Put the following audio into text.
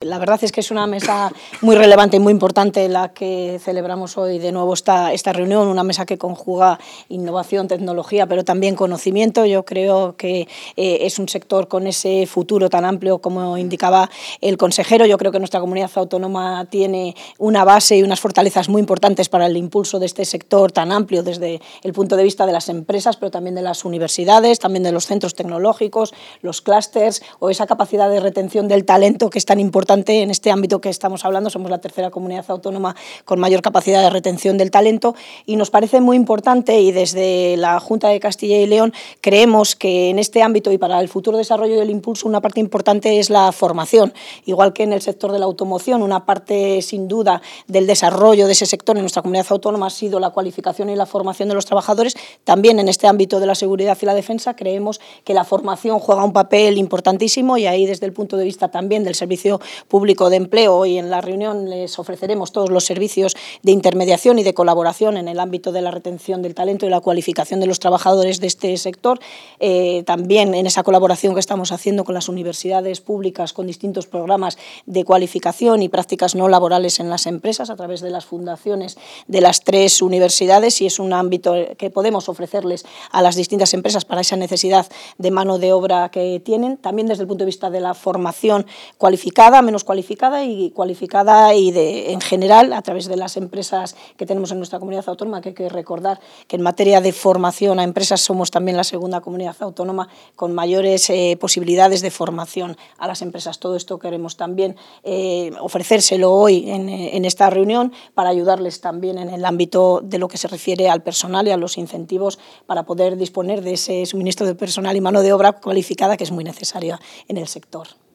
La verdad es que es una mesa muy relevante y muy importante la que celebramos hoy de nuevo esta reunión, una mesa que conjuga innovación, tecnología, pero también conocimiento. Yo creo que es un sector con ese futuro tan amplio como indicaba el consejero. Yo creo que nuestra comunidad autónoma tiene una base y unas fortalezas muy importantes para el impulso de este sector tan amplio desde el punto de vista de las empresas, pero también de las universidades, también de los centros tecnológicos, los clústeres o esa capacidad de retención del talento que es tan importante en este ámbito que estamos hablando. Somos la tercera comunidad autónoma con mayor capacidad de retención del talento y nos parece muy importante, y desde la Junta de Castilla y León creemos que en este ámbito y para el futuro desarrollo del impulso una parte importante es la formación. Igual que en el sector de la automoción, una parte sin duda del desarrollo de ese sector en nuestra comunidad autónoma ha sido la cualificación y la formación de los trabajadores. También en este ámbito de la seguridad y la defensa creemos que la formación juega un papel importantísimo, y ahí desde el punto de vista también del Servicio Público de Empleo, hoy en la reunión les ofreceremos todos los servicios de intermediación y de colaboración en el ámbito de la retención del talento y la cualificación de los trabajadores de este sector. También en esa colaboración que estamos haciendo con las universidades públicas, con distintos programas de cualificación y prácticas no laborales en las empresas a través de las fundaciones de las 3 universidades, y es un ámbito que podemos ofrecerles a las distintas empresas para esa necesidad de mano de obra que tienen. También desde el punto de vista de la formación cualificada, menos cualificada y cualificada, y en general a través de las empresas que tenemos en nuestra comunidad autónoma, que hay que recordar que en materia de formación a empresas somos también la segunda comunidad autónoma con mayores posibilidades de formación a las empresas. Todo esto queremos también ofrecérselo hoy en esta reunión para ayudarles también en el ámbito de lo que se refiere al personal y a los incentivos para poder disponer de ese suministro de personal y mano de obra cualificada que es muy necesaria en el sector.